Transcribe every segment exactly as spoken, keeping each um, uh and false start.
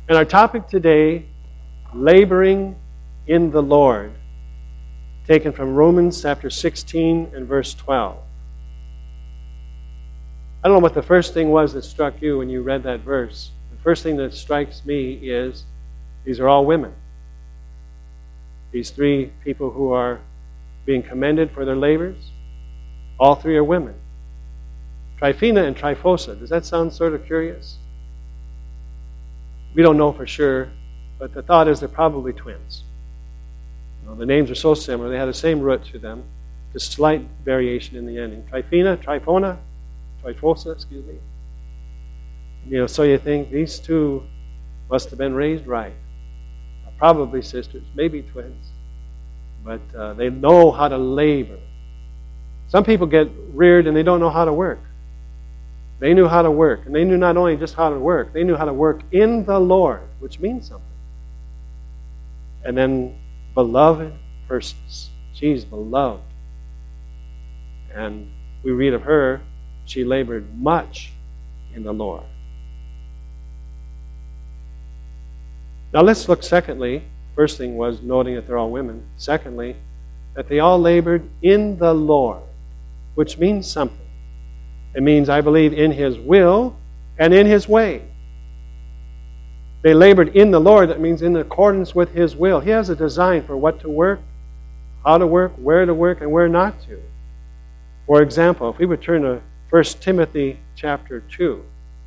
And our topic today, laboring in the Lord, taken from Romans chapter sixteen and verse twelve. I don't know what the first thing was that struck you when you read that verse. The first thing that strikes me is these are all women. These three people who are being commended for their labors, all three are women. Tryphena and Tryphosa. Does that sound sort of curious? We don't know for sure, but the thought is they're probably twins. You know, the names are so similar. They have the same root to them. Just slight variation in the ending. Tryphena, Tryphona, Tryphosa, excuse me. You know, so you think these two must have been raised right. Probably sisters, maybe twins. But uh, they know how to labor. Some people get reared and they don't know how to work. They knew how to work. And they knew not only just how to work, they knew how to work in the Lord, which means something. And then beloved persons. She's beloved. And we read of her, she labored much in the Lord. Now let's look secondly. First thing was noting that they're all women. Secondly, that they all labored in the Lord, which means something. It means, I believe, in His will and in His way. They labored in the Lord. That means in accordance with His will. He has a design for what to work, how to work, where to work, and where not to. For example, if we would turn to First Timothy chapter two.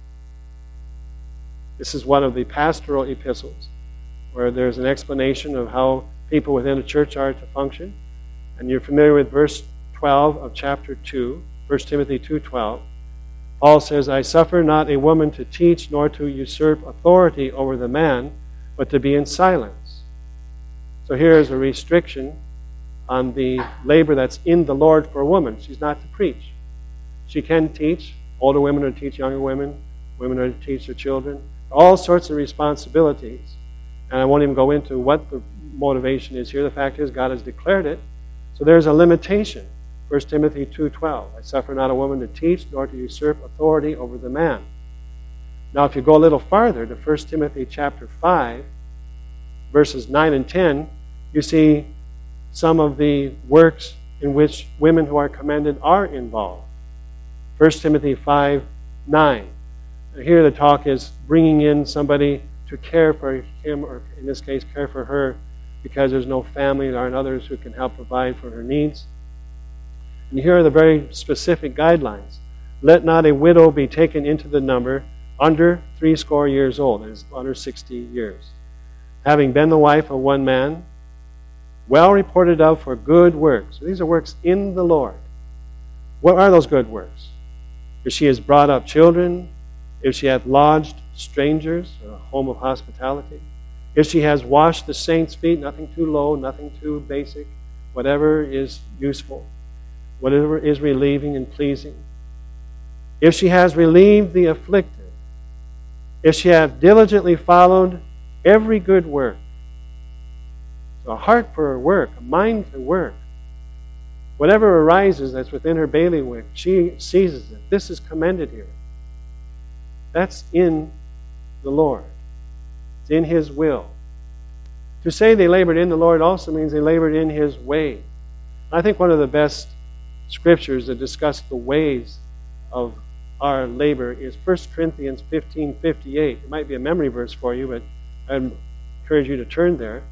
This is one of the pastoral epistles where there's an explanation of how people within a church are to function. And you're familiar with verse twelve of chapter two, First Timothy two twelve. Paul says, I suffer not a woman to teach nor to usurp authority over the man, but to be in silence. So here is a restriction on the labor that's in the Lord for a woman. She's not to preach. She can teach. Older women are to teach younger women. Women are to teach their children. All sorts of responsibilities. And I won't even go into what the motivation is here. The fact is God has declared it. So there's a limitation. First Timothy two twelve. I suffer not a woman to teach nor to usurp authority over the man. Now if you go a little farther to First Timothy chapter five, verses nine and ten, you see some of the works in which women who are commended are involved. First Timothy five nine. Here the talk is bringing in somebody to care for him, or in this case, care for her, because there's no family, there aren't others who can help provide for her needs. And here are the very specific guidelines. Let not a widow be taken into the number under threescore years old, that is, under sixty years, having been the wife of one man, well reported of for good works. So these are works in the Lord. What are those good works? If she has brought up children, if she hath lodged strangers, a home of hospitality, if she has washed the saints' feet, nothing too low, nothing too basic, whatever is useful, whatever is relieving and pleasing, if she has relieved the afflicted, if she hath diligently followed every good work. So a heart for her work, a mind for work. Whatever arises that's within her bailiwick, she seizes it. This is commended here. That's in the Lord. It's in His will. To say they labored in the Lord also means they labored in His way. I think one of the best scriptures that discuss the ways of our labor is First Corinthians fifteen fifty-eight. It might be a memory verse for you, but I encourage you to turn there.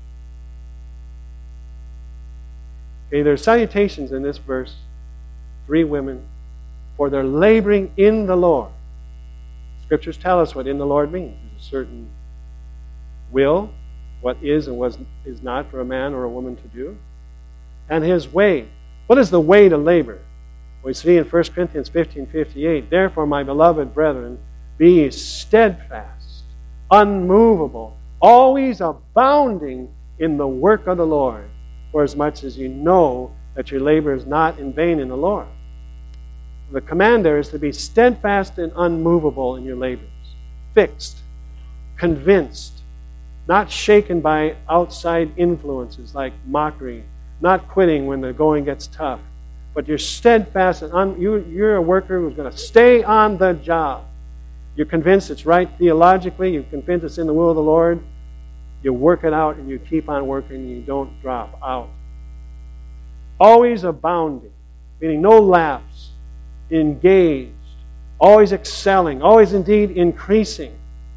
Okay, there are salutations in this verse, three women, for their laboring in the Lord. Scriptures tell us what in the Lord means. There's a certain will, what is and what is not for a man or a woman to do, and His way. What is the way to labor? We see in First Corinthians fifteen fifty-eight, therefore, my beloved brethren, be steadfast, unmovable, always abounding in the work of the Lord, for as much as you know that your labor is not in vain in the Lord. The command there is to be steadfast and unmovable in your labors, fixed, convinced, not shaken by outside influences like mockery, not quitting when the going gets tough, but you're steadfast and un, you, you're a worker who's going to stay on the job. You're convinced it's right theologically. You're convinced it's in the will of the Lord. You work it out and you keep on working and you don't drop out. Always abounding, meaning no lapse, engaged, always excelling, always indeed increasing.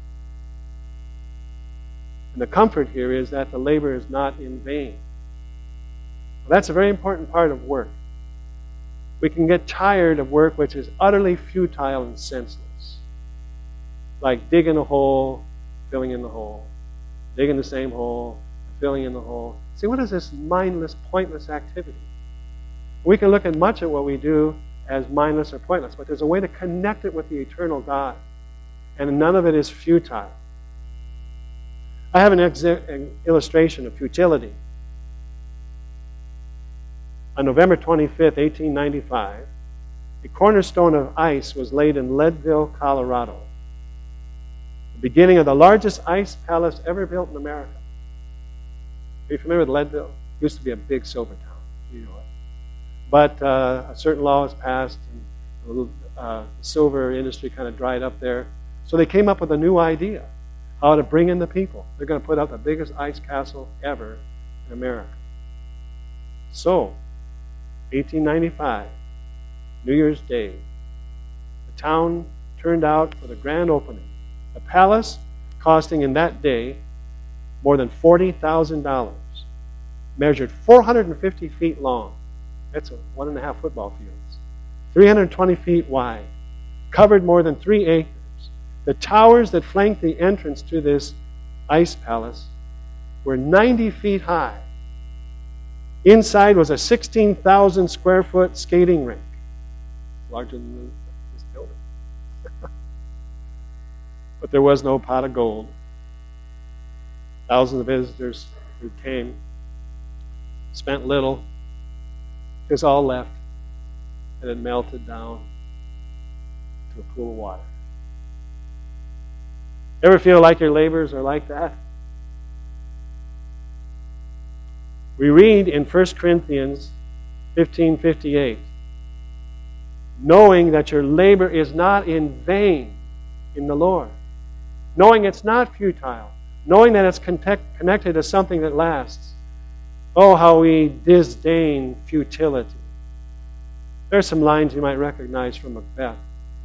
And the comfort here is that the labor is not in vain. Well, that's a very important part of work. We can get tired of work which is utterly futile and senseless. Like digging a hole, filling in the hole. Digging the same hole, filling in the hole. See, what is this mindless, pointless activity? We can look at much of what we do as mindless or pointless, but there's a way to connect it with the eternal God. And none of it is futile. I have an, ex- an illustration of futility. On November twenty-fifth, eighteen ninety-five, a cornerstone of ice was laid in Leadville, Colorado. The beginning of the largest ice palace ever built in America. Are you familiar with Leadville? It used to be a big silver town. You know it. But uh, a certain law was passed, and uh, the silver industry kind of dried up there. So they came up with a new idea, how to bring in the people. They're going to put up the biggest ice castle ever in America. So, eighteen ninety-five, New Year's Day, the town turned out for the grand opening. A palace costing in that day more than forty thousand dollars, measured four hundred fifty feet long. That's a one and a half football fields. three hundred twenty feet wide, covered more than three acres. The towers that flanked the entrance to this ice palace were ninety feet high. Inside was a sixteen thousand square foot skating rink, larger than this building. But there was no pot of gold. Thousands of visitors who came, spent little, just all left, and it melted down to a pool of water. Ever feel like your labors are like that? We read in First Corinthians fifteen fifty-eight, knowing that your labor is not in vain in the Lord, knowing it's not futile, knowing that it's connect, connected to something that lasts. Oh, how we disdain futility. There are some lines you might recognize from Macbeth.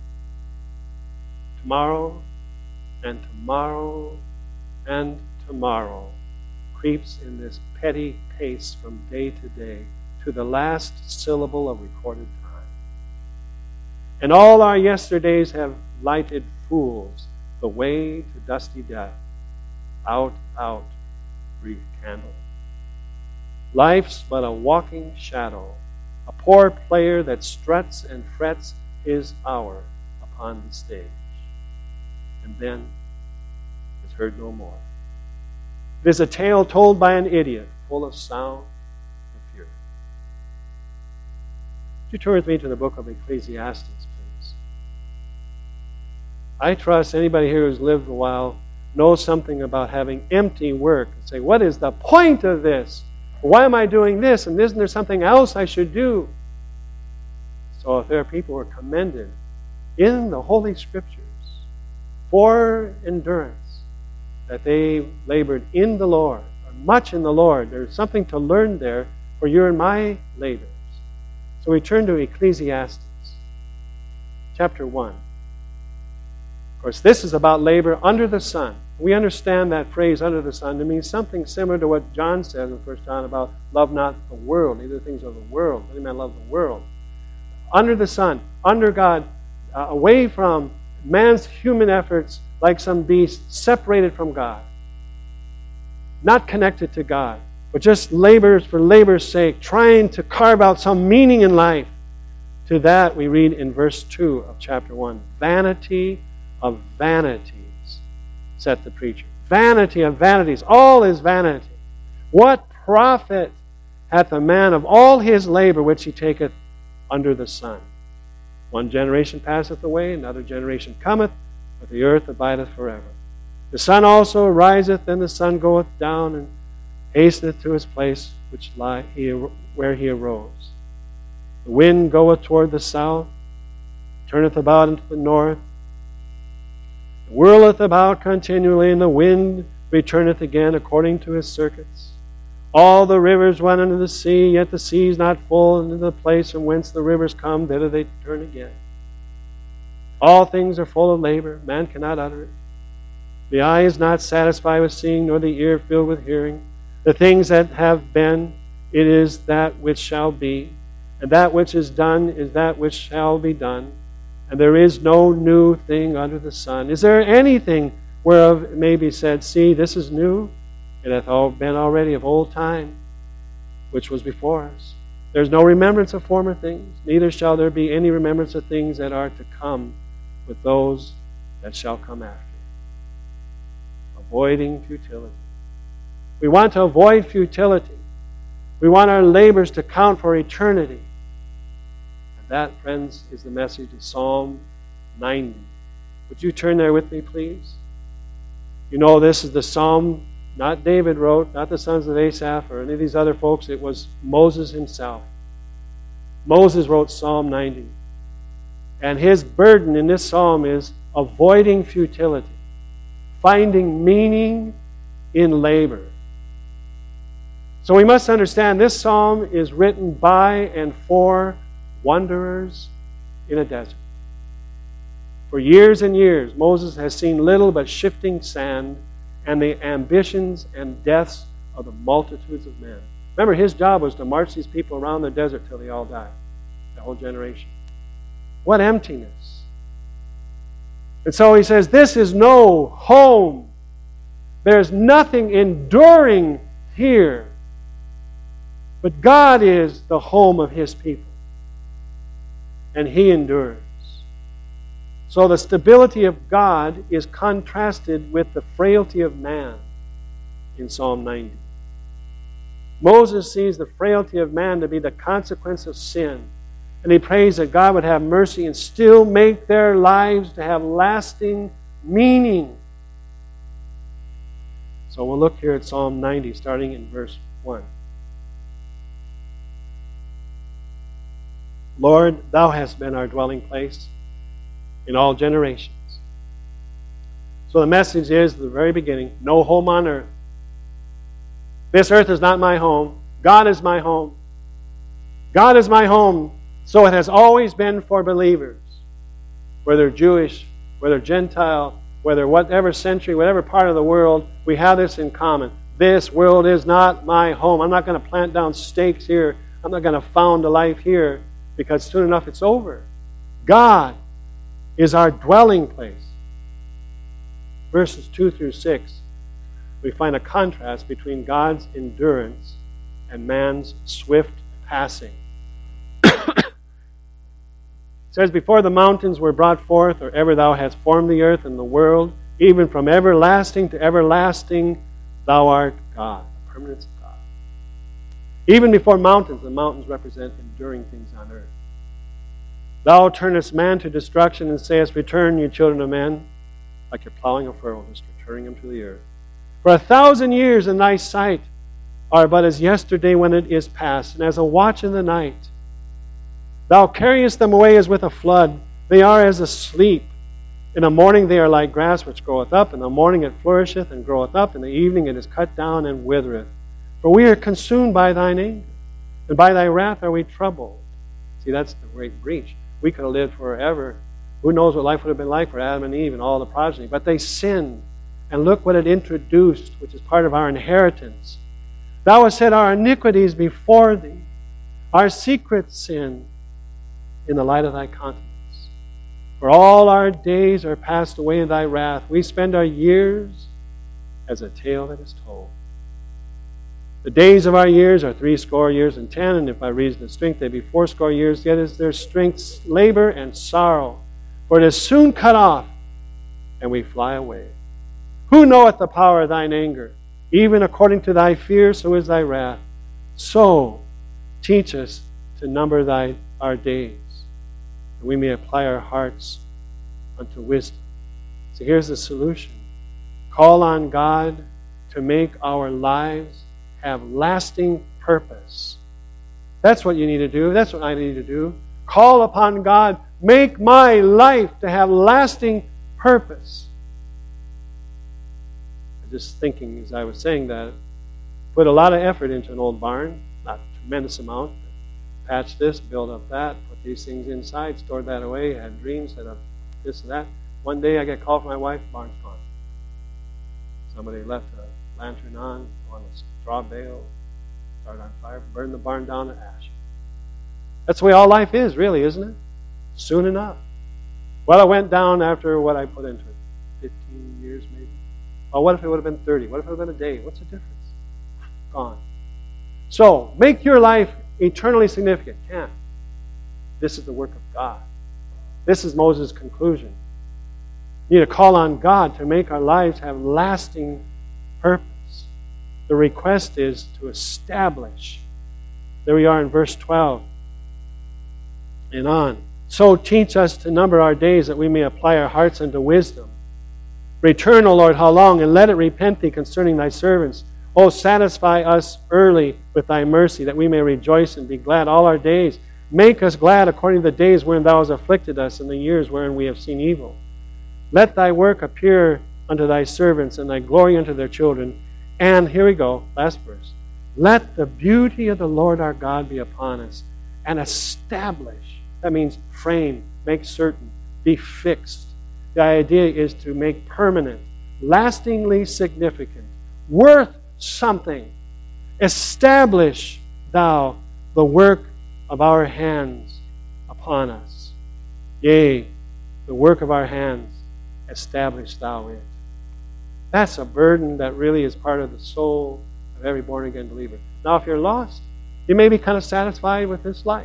Tomorrow and tomorrow and tomorrow creeps in this petty pace from day to day to the last syllable of recorded time. And all our yesterdays have lighted fools the way to dusty death. Out, out, brief candle. Life's but a walking shadow, a poor player that struts and frets his hour upon the stage. And then is heard no more. It is a tale told by an idiot, full of sound and fury. Would you turn with me to the book of Ecclesiastes, please? I trust anybody here who's lived a while knows something about having empty work and say, what is the point of this? Why am I doing this? And isn't there something else I should do? So if there are people who are commended in the Holy Scriptures for endurance, that they labored in the Lord, or much in the Lord, there's something to learn there for your and my labors. So we turn to Ecclesiastes, chapter one. Of course, this is about labor under the sun. We understand that phrase, under the sun, to mean something similar to what John says in First John about love not the world, neither things of the world. Any man love the world. Under the sun, under God, uh, away from man's human efforts, like some beast, separated from God. Not connected to God, but just labors for labor's sake, trying to carve out some meaning in life. To that we read in verse two of chapter one, vanity of vanities, saith the preacher. Vanity of vanities, all is vanity. What profit hath a man of all his labor which he taketh under the sun? One generation passeth away, another generation cometh, but the earth abideth forever. The sun also riseth, and the sun goeth down, and hasteneth to his place which lie he, where he arose. The wind goeth toward the south, turneth about into the north. whirleth about continually, and the wind returneth again according to his circuits. All the rivers run into the sea, yet the sea is not full, and into the place from whence the rivers come, thither they turn again. All things are full of labor, man cannot utter it. The eye is not satisfied with seeing, nor the ear filled with hearing. The things that have been, it is that which shall be, and that which is done is that which shall be done. And there is no new thing under the sun. Is there anything whereof it may be said, see, this is new? It hath all been already of old time, which was before us. There is no remembrance of former things, neither shall there be any remembrance of things that are to come with those that shall come after. Avoiding futility. We want to avoid futility. We want our labors to count for eternity. And that, friends, is the message of Psalm ninety. Would you turn there with me, please? You know, this is the psalm not David wrote, not the sons of Asaph or any of these other folks. It was Moses himself. Moses wrote Psalm ninety. And his burden in this psalm is avoiding futility, finding meaning in labor. So we must understand this psalm is written by and for wanderers in a desert. For years and years, Moses has seen little but shifting sand and the ambitions and deaths of the multitudes of men. Remember, his job was to march these people around the desert till they all died, the whole generation. What emptiness. And so he says, this is no home. There's nothing enduring here. But God is the home of his people. And he endures. So the stability of God is contrasted with the frailty of man in Psalm ninety. Moses sees the frailty of man to be the consequence of sin. And he prays that God would have mercy and still make their lives to have lasting meaning. So we'll look here at Psalm ninety, starting in verse one. Lord, thou hast been our dwelling place in all generations. So the message is, at the very beginning, no home on earth. This earth is not my home. God is my home. God is my home. So it has always been for believers. Whether Jewish, whether Gentile, whether whatever century, whatever part of the world, we have this in common. This world is not my home. I'm not going to plant down stakes here. I'm not going to found a life here, because soon enough it's over. God is our dwelling place. Verses two through six, we find a contrast between God's endurance and man's swift passing. It says, before the mountains were brought forth, or ever thou hast formed the earth and the world, even from everlasting to everlasting, thou art God. The permanence of God. Even before mountains, the mountains represent enduring things on earth. Thou turnest man to destruction and sayest, return, you children of men, like you're plowing a furrow, just returning him to the earth. For a thousand years in thy sight are but as yesterday when it is past, and as a watch in the night. Thou carriest them away as with a flood. They are as asleep. In the morning they are like grass which groweth up. In the morning it flourisheth and groweth up. In the evening it is cut down and withereth. For we are consumed by thine anger, and by thy wrath are we troubled. See, that's the great breach. We could have lived forever. Who knows what life would have been like for Adam and Eve and all the progeny. But they sinned. And look what it introduced, which is part of our inheritance. Thou hast set our iniquities before thee, our secret sin in the light of thy countenance. For all our days are passed away in thy wrath. We spend our years as a tale that is told. The days of our years are threescore years and ten, and if by reason of strength they be fourscore years, yet is their strength labor and sorrow. For it is soon cut off, and we fly away. Who knoweth the power of thine anger? Even according to thy fear, so is thy wrath. So teach us to number thy our days, that we may apply our hearts unto wisdom. So here's the solution. Call on God to make our lives have lasting purpose. That's what you need to do. That's what I need to do. Call upon God. Make my life to have lasting purpose. just thinking as I was saying that, put a lot of effort into an old barn, not a tremendous amount. Patch this, build up that, put these things inside, stored that away, had dreams, set up this and that. One day I get a call from my wife, barn's gone. Somebody left a lantern on, on a straw bale, started on fire, burned the barn down to ash. That's the way all life is, really, isn't it? Soon enough. Well, it went down after what I put into it. fifteen years maybe. Well, what if it would have been thirty? What if it would have been a day? What's the difference? Gone. So, make your life eternally significant. Can't. This is the work of God. This is Moses' conclusion. We need to call on God to make our lives have lasting purpose. The request is to establish. There we are in verse twelve and on. So teach us to number our days that we may apply our hearts unto wisdom. Return, O Lord, how long? And let it repent thee concerning thy servants. O satisfy us early with thy mercy, that we may rejoice and be glad all our days. Make us glad according to the days wherein thou hast afflicted us, and the years wherein we have seen evil. Let thy work appear unto thy servants, and thy glory unto their children. And, here we go, last verse. Let the beauty of the Lord our God be upon us, and establish. That means frame, make certain, be fixed. The idea is to make permanent, lastingly significant, worth something. Establish thou the work of our hands upon us. Yea, the work of our hands, establish thou it. That's a burden that really is part of the soul of every born-again believer. Now, if you're lost, you may be kind of satisfied with this life.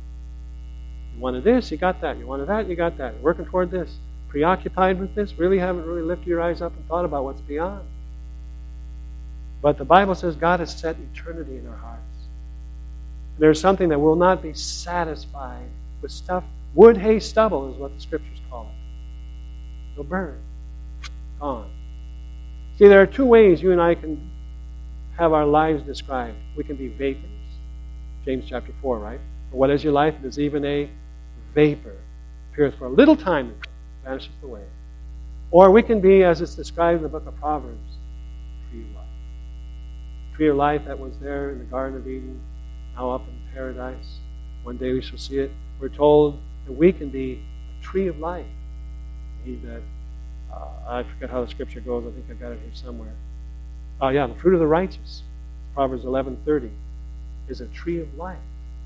You wanted this, you got that. You wanted that, you got that. You're working toward this. Preoccupied with this, really haven't really lifted your eyes up and thought about what's beyond. But the Bible says God has set eternity in our hearts. There's something that will not be satisfied with stuff. Wood, hay, stubble is what the Scriptures call it. It'll burn. Gone. See, there are two ways you and I can have our lives described. We can be vapors. James chapter four, right? For what is your life? It is even a vapor. Appeareth for a little time and vanishes away. Or we can be, as it's described in the book of Proverbs, tree of life. Tree of life that was there in the Garden of Eden, now up in paradise. One day we shall see it. We're told that we can be a tree of life. He that, uh, I forget how the scripture goes. I think I've got it here somewhere. Oh yeah, the fruit of the righteous, Proverbs eleven thirty, is a tree of life.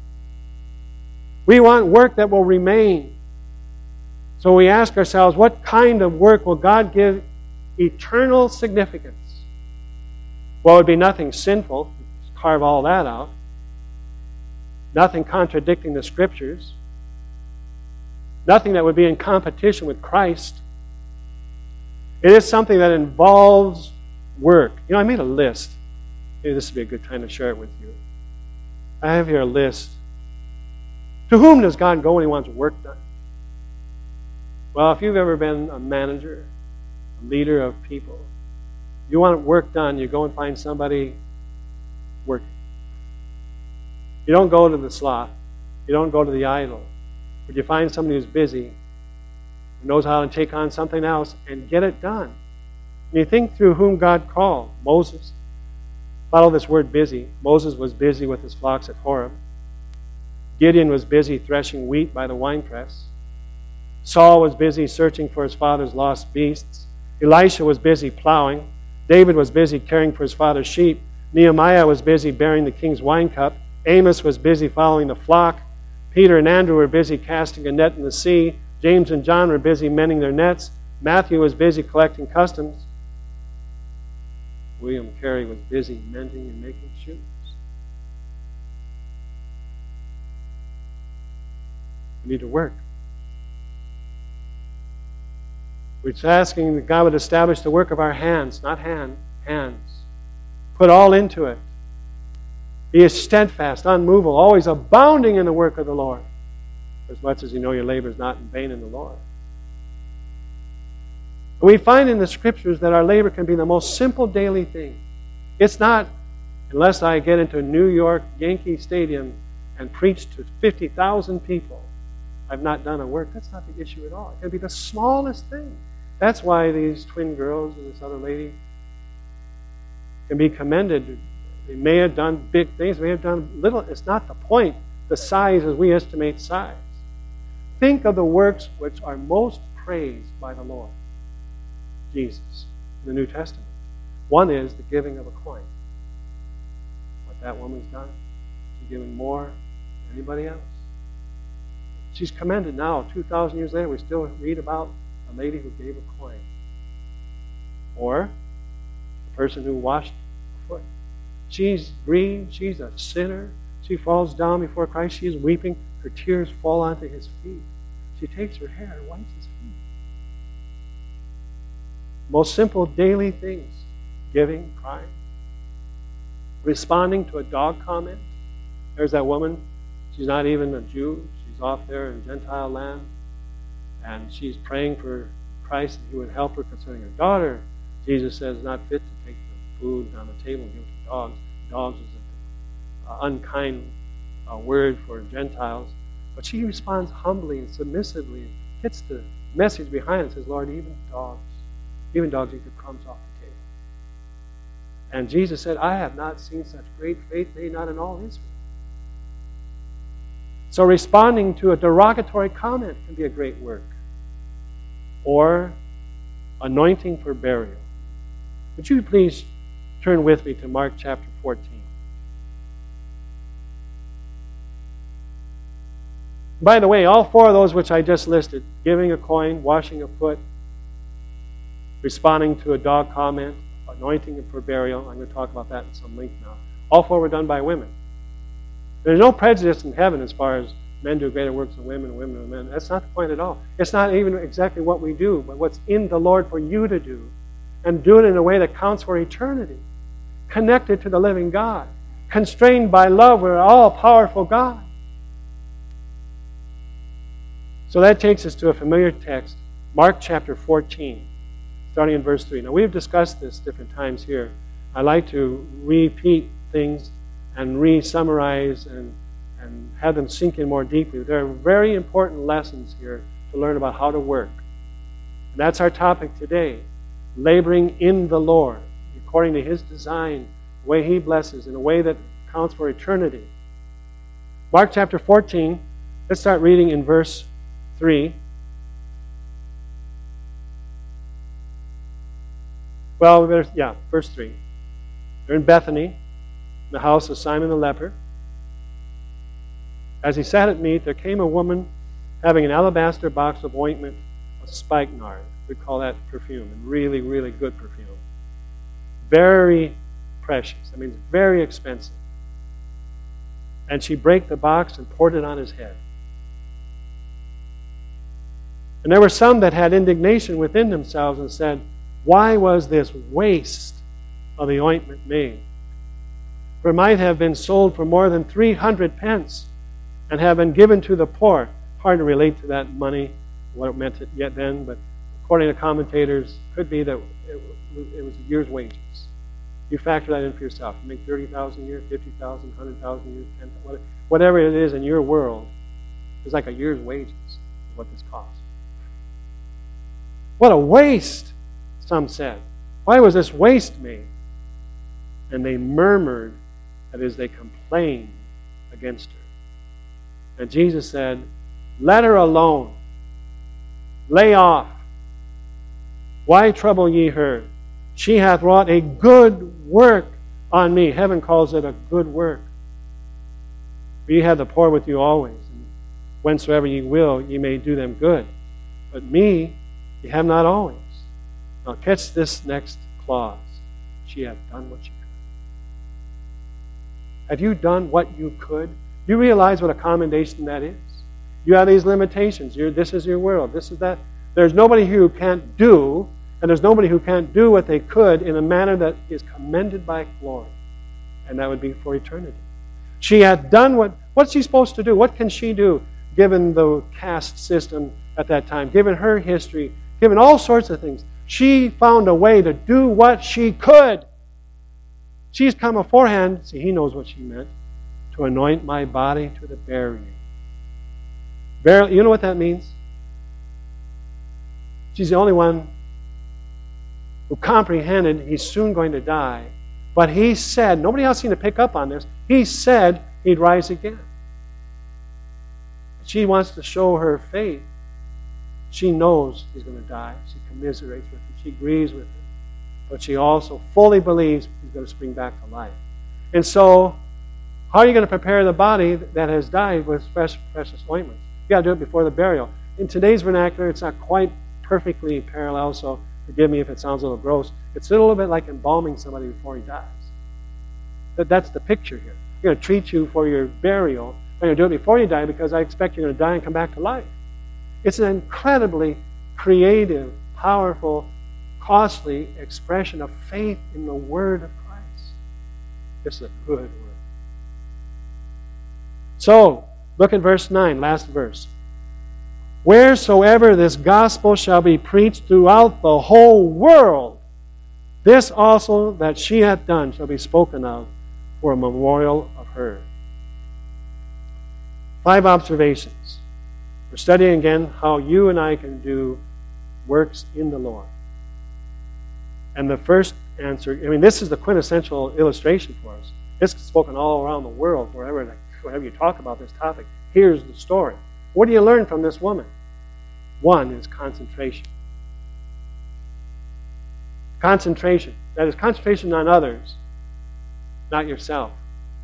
We want work that will remain. So we ask ourselves, what kind of work will God give eternal significance? Well, it would be nothing sinful. Just carve all that out. Nothing contradicting the Scriptures. Nothing that would be in competition with Christ. It is something that involves work. You know, I made a list. Maybe this would be a good time to share it with you. I have here a list. To whom does God go when He wants work done? Well, if you've ever been a manager, a leader of people, you want work done, you go and find somebody working. You don't go to the sloth. You don't go to the idle. But you find somebody who's busy, who knows how to take on something else and get it done. And you think through whom God called. Moses. Follow this word busy. Moses was busy with his flocks at Horeb. Gideon was busy threshing wheat by the winepress. Saul was busy searching for his father's lost beasts. Elisha was busy plowing. David was busy caring for his father's sheep. Nehemiah was busy bearing the king's wine cup. Amos was busy following the flock. Peter and Andrew were busy casting a net in the sea. James and John were busy mending their nets. Matthew was busy collecting customs. William Carey was busy mending and making shoes. We need to work. We're asking that God would establish the work of our hands, not hand, hands. Put all into it. Be steadfast, unmovable, always abounding in the work of the Lord, as much as you know your labor is not in vain in the Lord. And we find in the Scriptures that our labor can be the most simple daily thing. It's not, unless I get into New York Yankee Stadium and preach to fifty thousand people, I've not done a work. That's not the issue at all. It can be the smallest thing. That's why these twin girls and this other lady, can be commended. They may have done big things, they may have done little. It's not the point, the size as we estimate size. Think of the works which are most praised by the Lord Jesus in the New Testament. One is the giving of a coin. What that woman's done, she's giving more than anybody else. She's commended now, two thousand years later, we still read about a lady who gave a coin. Or the person who washed a foot. She's grieved, she's a sinner. She falls down before Christ, she is weeping. Her tears fall onto his feet. She takes her hair and wipes his feet. Most simple daily things. Giving, crying. Responding to a dog comment. There's that woman, she's not even a Jew. She's off there in Gentile land. And she's praying for Christ that he would help her concerning her daughter. Jesus says it's not fit to take the food on the table and give it to dogs. Dogs is an uh, unkind uh, word for Gentiles. But she responds humbly and submissively and gets the message behind it and says, Lord, even dogs, even dogs eat the crumbs off the table. And Jesus said, I have not seen such great faith, nay, not in all Israel. So responding to a derogatory comment can be a great work. Or anointing for burial. Would you please turn with me to Mark chapter fourteen? By the way, all four of those which I just listed, giving a coin, washing a foot, responding to a dog comment, anointing for burial, I'm going to talk about that in some length now. All four were done by women. There's no prejudice in heaven as far as men do greater works than women, women than men. That's not the point at all. It's not even exactly what we do, but what's in the Lord for you to do, and do it in a way that counts for eternity, connected to the living God, constrained by love with an all-powerful God. So that takes us to a familiar text, Mark chapter fourteen, starting in verse three. Now, we've discussed this different times here. I like to repeat things and re-summarize and, and have them sink in more deeply. There are very important lessons here to learn about how to work. And that's our topic today, laboring in the Lord, according to His design, the way He blesses, in a way that counts for eternity. Mark chapter fourteen, let's start reading in verse three. Well, there's, yeah, verse three. They're in Bethany, in the house of Simon the leper. As he sat at meat, there came a woman having an alabaster box of ointment of spikenard. We call that perfume, and really, really good perfume. Very precious. I mean, very expensive. And she brake the box and poured it on his head. And there were some that had indignation within themselves and said, why was this waste of the ointment made? For it might have been sold for more than three hundred pence and have been given to the poor. Hard to relate to that money, what it meant yet then, but according to commentators, it could be that it, it was a year's wages. You factor that in for yourself. You make thirty thousand a year, fifty thousand, one hundred thousand a year, ten thousand, whatever it is in your world, it's like a year's wages of what this costs. What a waste, some said. Why was this waste made? And they murmured, that is, they complained against her. And Jesus said, let her alone. Lay off. Why trouble ye her? She hath wrought a good work on me. Heaven calls it a good work. For ye have the poor with you always, and whensoever ye will, ye may do them good. But me ye have not always. Now catch this next clause. She hath done what she could. Have you done what you could? You realize what a commendation that is? You have these limitations. You're, this is your world. This is that. There's nobody here who can't do, and there's nobody who can't do what they could in a manner that is commended by glory. And that would be for eternity. She hath done what, what's she supposed to do? What can she do, given the caste system at that time, given her history, given all sorts of things? She found a way to do what she could. She's come aforehand, see, he knows what she meant, to anoint my body to the burying. Verily, you know what that means? She's the only one who comprehended he's soon going to die, But he said, nobody else seemed to pick up on this, he said he'd rise again. She wants to show her faith. She knows he's going to die. She commiserates with him. She grieves with him. But she also fully believes he's going to spring back to life. And so, how are you going to prepare the body that has died with fresh, precious ointments? You've got to do it before the burial. In today's vernacular, it's not quite perfectly parallel, so forgive me if it sounds a little gross. It's a little bit like embalming somebody before he dies. But that's the picture here. I'm going to treat you for your burial. I'm going to do it before you die because I expect you're going to die and come back to life. It's an incredibly creative, powerful, costly expression of faith in the Word of Christ. This is a good word. So, look at verse nine, last verse. Wheresoever this gospel shall be preached throughout the whole world, this also that she hath done shall be spoken of for a memorial of her. Five observations. We're studying again how you and I can do works in the Lord. And the first answer, I mean, this is the quintessential illustration for us. This is spoken all around the world, wherever, wherever you talk about this topic. Here's the story. What do you learn from this woman? One is concentration. Concentration. That is concentration on others, not yourself.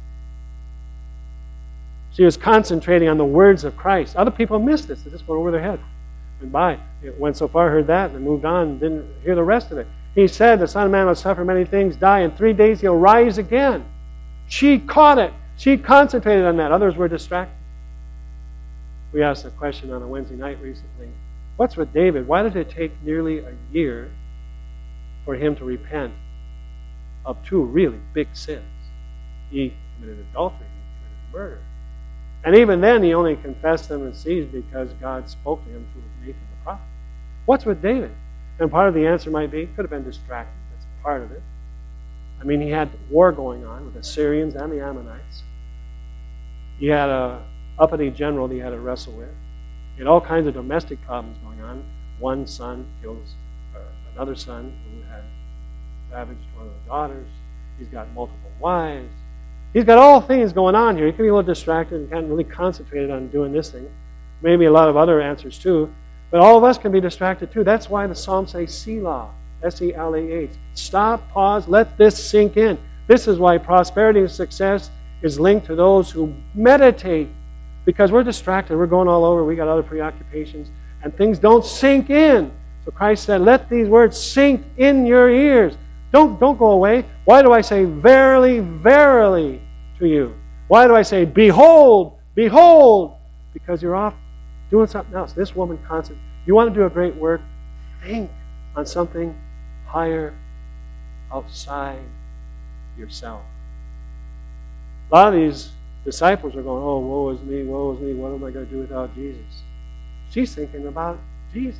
She was concentrating on the words of Christ. Other people missed this. They just went over their head. Went by. It went so far, heard that, and moved on, and didn't hear the rest of it. He said, the Son of Man must suffer many things, die, in three days he'll rise again. She caught it. She concentrated on that. Others were distracted. We asked a question on a Wednesday night recently. What's with David? Why did it take nearly a year for him to repent of two really big sins? He committed adultery. He committed murder. And even then, he only confessed them and ceased because God spoke to him through Nathan the prophet. What's with David? And part of the answer might be, could have been distracted. That's part of it. I mean, he had war going on with the Syrians and the Ammonites. He had a uppity general that he had to wrestle with. He had all kinds of domestic problems going on. One son kills uh, another son who had ravaged one of the daughters. He's got multiple wives. He's got all things going on here. He can be a little distracted and can't really concentrate on doing this thing. Maybe a lot of other answers too. But all of us can be distracted too. That's why the Psalms say Selah. S E L A H. Stop, pause, let this sink in. This is why prosperity and success is linked to those who meditate. Because we're distracted. We're going all over. We got other preoccupations. And things don't sink in. So Christ said, let these words sink in your ears. Don't, don't go away. Why do I say verily, verily to you? Why do I say behold, behold? Because you're off doing something else. This woman constantly. You want to do a great work? Think on something higher outside yourself. A lot of these disciples are going, oh, woe is me, woe is me, what am I going to do without Jesus? She's thinking about Jesus.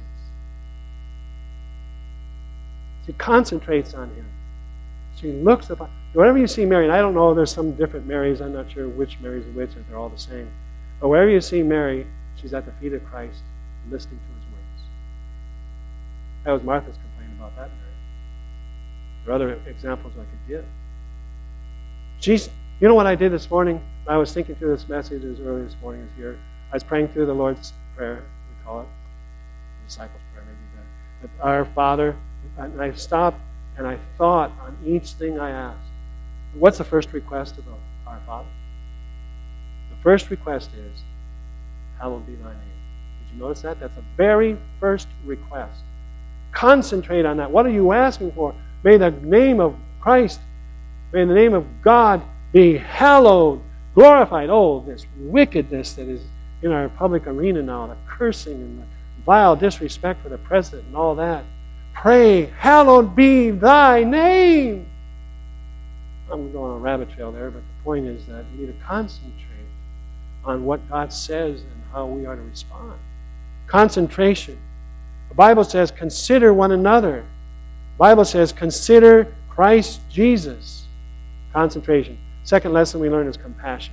She concentrates on him. She looks upon, whenever you see Mary, and I don't know, there's some different Marys, I'm not sure which Mary's are which, if they're all the same. But wherever you see Mary, she's at the feet of Christ, listening to his words. That was Martha's complaint about that Mary. There are other examples I could give. She's, you know what I did this morning? I was thinking through this message as early this morning as here. I was praying through the Lord's Prayer, we call it. The disciples' prayer, maybe that. But our Father, and I stopped and I thought on each thing I asked. What's the first request of our Father? The first request is, hallowed be thy name. Did you notice that? That's the very first request. Concentrate on that. What are you asking for? May the name of Christ, may the name of God be hallowed, glorified. Oh, this wickedness that is in our public arena now, the cursing and the vile disrespect for the president and all that. Pray, hallowed be thy name. I'm going on a rabbit trail there, but the point is that we need to concentrate on what God says and how we are to respond. Concentration. The Bible says, consider one another. The Bible says, consider Christ Jesus. Concentration. Second lesson we learn is compassion.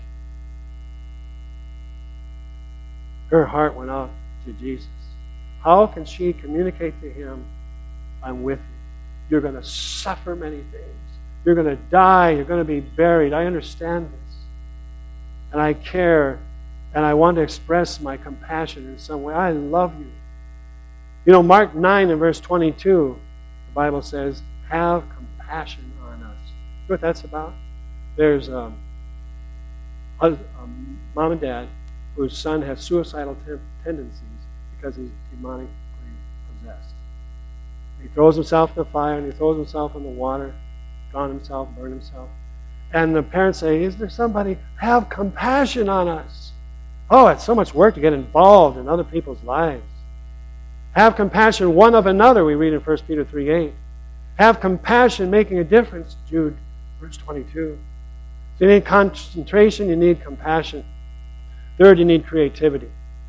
Her heart went out to Jesus. How can she communicate to him, I'm with you. You're going to suffer many things. You're going to die. You're going to be buried. I understand this. And I care. And I want to express my compassion in some way. I love you. You know, Mark nine and verse twenty-two, the Bible says, have compassion on us. You know what that's about? There's um, a, a mom and dad whose son has suicidal te- tendencies because he's demonically possessed. He throws himself in the fire and he throws himself in the water, drown himself, burn himself. And the parents say, is there somebody? Have compassion on us. Oh, it's so much work to get involved in other people's lives. Have compassion one of another, we read in First Peter three eight. Have compassion, making a difference, Jude, verse twenty-two. So you need concentration, you need compassion. Third, you need creativity.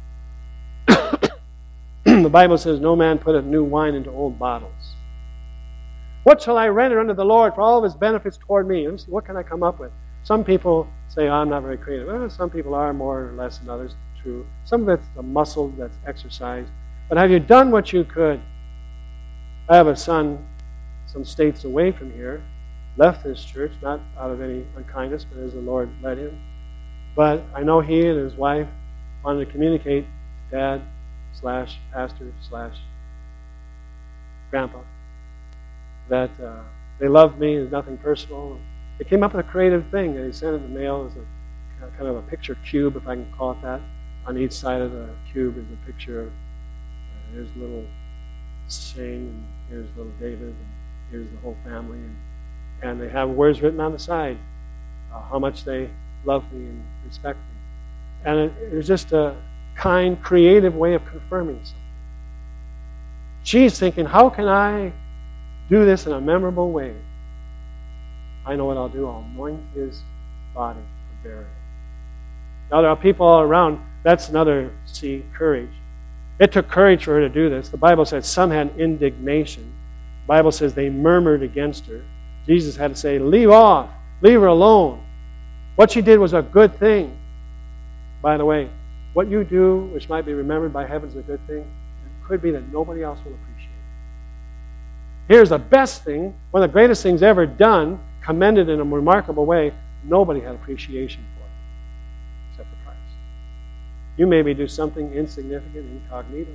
The Bible says, no man putteth new wine into old bottles. What shall I render unto the Lord for all of his benefits toward me? Let me see, what can I come up with? Some people say, oh, I'm not very creative. Well, some people are more or less than others. True. Some of it's a muscle that's exercised. But have you done what you could? I have a son some states away from here, left this church, not out of any unkindness, but as the Lord led him. But I know he and his wife wanted to communicate, dad slash pastor slash grandpa, that uh, they loved me, there's nothing personal. They came up with a creative thing, and he sent it in the mail as a kind of a picture cube, if I can call it that. On each side of the cube is a picture of, uh, here's little Shane, and here's little David, and here's the whole family. And, and they have words written on the side, uh, how much they love me and respect me. And it, it was just a kind, creative way of confirming something. She's thinking, how can I do this in a memorable way? I know what I'll do. I'll anoint his body for burial. Now there are people all around. That's another C, courage. It took courage for her to do this. The Bible says some had indignation. The Bible says they murmured against her. Jesus had to say, leave off. Leave her alone. What she did was a good thing. By the way, what you do, which might be remembered by heaven as a good thing, it could be that nobody else will appreciate it. Here's the best thing, one of the greatest things ever done, commended in a remarkable way. Nobody had appreciation for it, except for Christ. You maybe do something insignificant, incognito,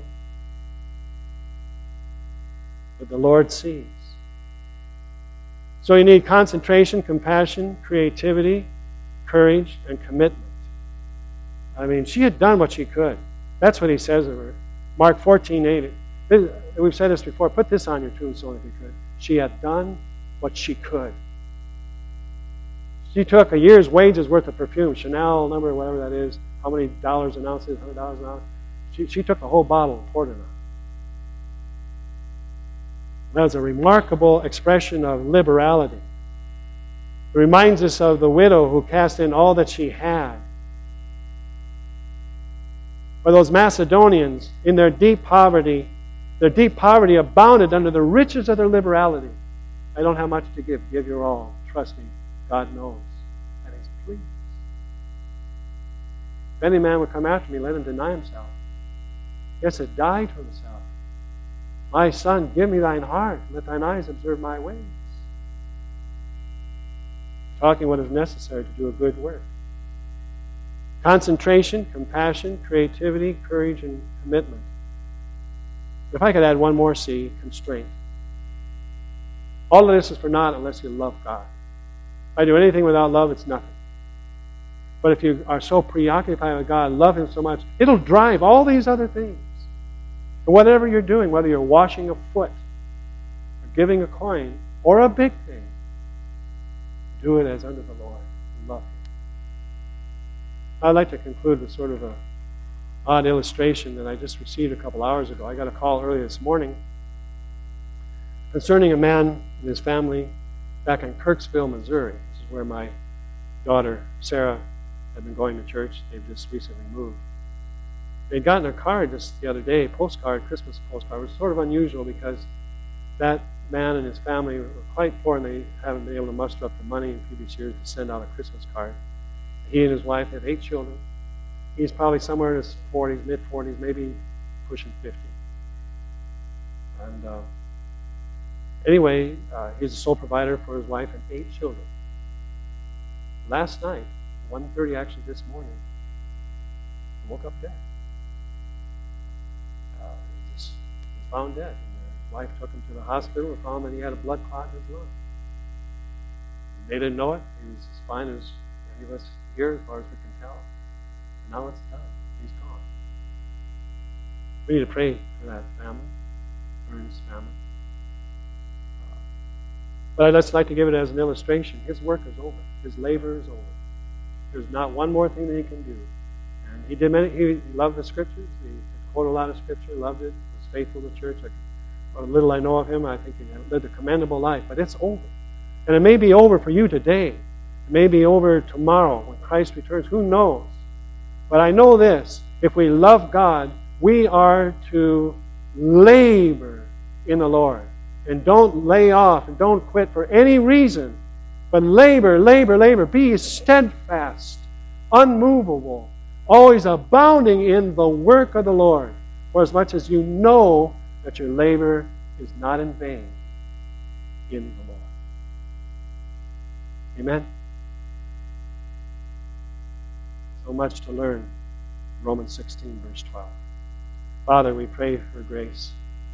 but the Lord sees. So you need concentration, compassion, creativity, courage, and commitment. I mean, she had done what she could. That's what he says of her. Mark fourteen eight. We've said this before. Put this on your tombstone if you could. She had done what she could. She took a year's wages worth of perfume, Chanel number, whatever that is, how many dollars an ounce is, one hundred dollars an ounce. She, she took a whole bottle and poured it on. That was a remarkable expression of liberality. It reminds us of the widow who cast in all that she had. Or those Macedonians, in their deep poverty, their deep poverty abounded under the riches of their liberality. I don't have much to give. Give your all. Trust me. God knows. And he's pleased. If any man would come after me, let him deny himself. Yes, it die to himself. My son, give me thine heart. Let thine eyes observe my ways. Talking what is necessary to do a good work. Concentration, compassion, creativity, courage, and commitment. If I could add one more C, constraint. All of this is for naught unless you love God. If I do anything without love, it's nothing. But if you are so preoccupied with God, love Him so much, it'll drive all these other things. And whatever you're doing, whether you're washing a foot, or giving a coin, or a big thing, do it as unto the Lord and love Him. I'd like to conclude with sort of an odd illustration that I just received a couple hours ago. I got a call early this morning concerning a man and his family back in Kirksville, Missouri. This is where my daughter, Sarah, had been going to church. They've just recently moved. They'd gotten a card just the other day, postcard, Christmas postcard. It was sort of unusual because that man and his family were quite poor and they haven't been able to muster up the money in previous years to send out a Christmas card. He and his wife have eight children. He's probably somewhere in his forties, mid-forties, maybe pushing fifty. And uh, Anyway, uh, he's the sole provider for his wife and eight children. Last night, one thirty actually this morning, he woke up dead. Uh, he just was found dead. And his wife took him to the hospital and found that he had a blood clot in his lung. They didn't know it. He was as fine as any of us here, as far as we can tell. And now it's done. He's gone. We need to pray for that family, Burns family. Uh, but I'd just like to give it as an illustration. His work is over. His labor is over. There's not one more thing that he can do. And he did many. He loved the scriptures. He quoted a lot of scripture. Loved it. Was faithful to church. Like, what little I know of him, I think he lived a commendable life. But it's over. And it may be over for you today. It may be over tomorrow when Christ returns. Who knows? But I know this. If we love God, we are to labor in the Lord. And don't lay off and don't quit for any reason. But labor, labor, labor. Be steadfast, unmovable, always abounding in the work of the Lord. For as much as you know that your labor is not in vain in the Lord. Amen? So much to learn. Romans sixteen, verse twelve. Father, we pray for grace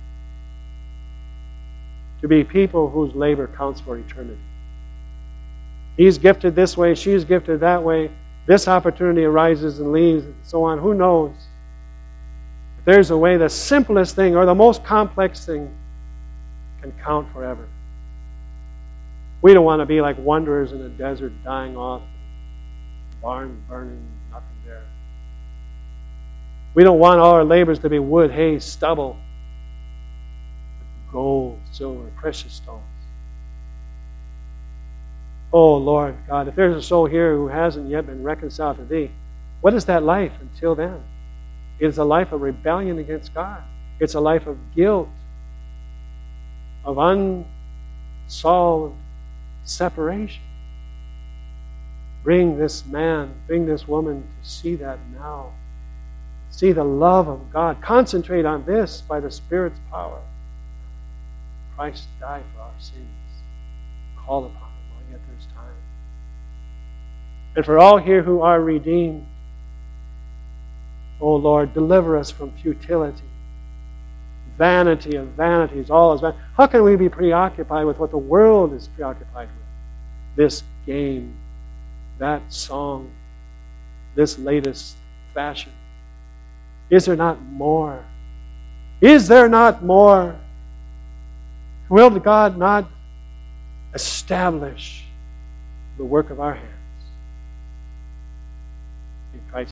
to be people whose labor counts for eternity. He's gifted this way, she's gifted that way. This opportunity arises and leaves, and so on. Who knows? If there's a way, the simplest thing or the most complex thing can count forever. We don't want to be like wanderers in the desert, dying off, barn burning, nothing there. We don't want all our labors to be wood, hay, stubble, gold, silver, precious stones. Oh, Lord God, if there's a soul here who hasn't yet been reconciled to Thee, what is that life until then? It is a life of rebellion against God. It's a life of guilt, of unsolved separation. Bring this man, bring this woman to see that now. See the love of God. Concentrate on this by the Spirit's power. Christ died for our sins. Call upon Him while yet there's time. And for all here who are redeemed, oh Lord, deliver us from futility. Vanity of vanities, all is vanity. How can we be preoccupied with what the world is preoccupied with? This game, that song, this latest fashion. Is there not more? Is there not more? Will God not establish the work of our hands? In Christ.